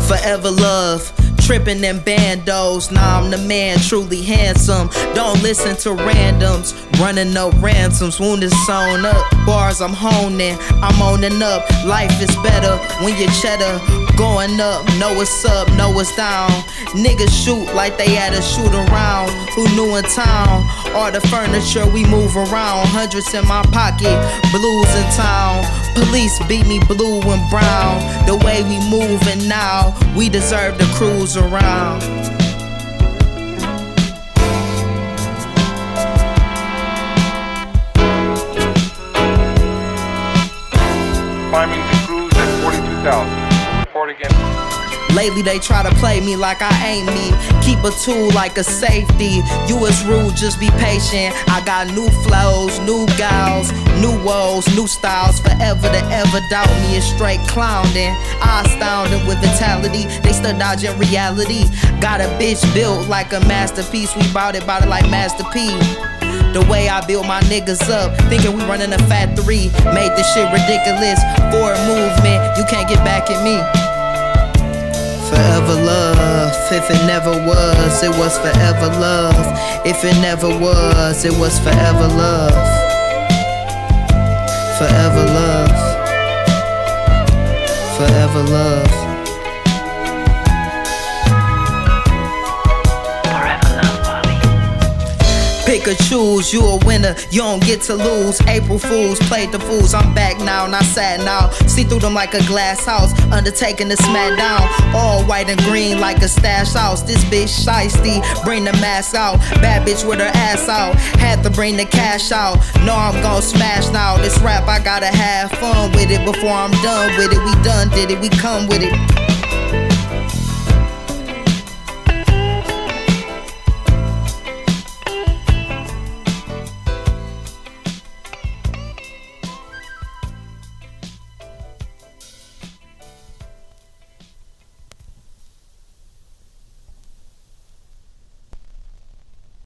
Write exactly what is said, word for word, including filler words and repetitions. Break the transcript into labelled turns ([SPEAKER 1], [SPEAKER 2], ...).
[SPEAKER 1] Forever love. Trippin' in bandos, now I'm the man, truly handsome. Don't listen to randoms, running up ransoms. Wounded sewn up, bars I'm honing, I'm owning up. Life is better when you're cheddar. Going up, know what's up, know what's down. Niggas shoot like they had a shoot around. Who knew in town? All the furniture we move around. Hundreds in my pocket, blues in town. Police beat me blue and brown. The way we moving now, we deserve to cruise around.
[SPEAKER 2] Climbing to cruise at forty-two thousand. Report again.
[SPEAKER 1] Lately they try to play me like I ain't me. Keep a tool like a safety. You is rude, just be patient. I got new flows, new gals, new woes, new styles. Forever to ever doubt me is straight clowning. I astounding with vitality. They still dodging reality. Got a bitch built like a masterpiece. We bout it, bout it like Master P. The way I build my niggas up, thinking we running a fat three. Made this shit ridiculous. Forward movement, you can't get back at me. Forever love, if it never was, it was forever love. If it never was, it was forever love. Forever love. Forever love. Pick or choose, you a winner, you don't get to lose. April Fools, played the fools, I'm back now, not sad now. See through them like a glass house, undertaking the smack down. All white and green like a stash house. This bitch shiesty, bring the mask out. Bad bitch with her ass out, had to bring the cash out. Know I'm gon' smash now. This rap, I gotta have fun with it before I'm done with it. We done did it, we come with it.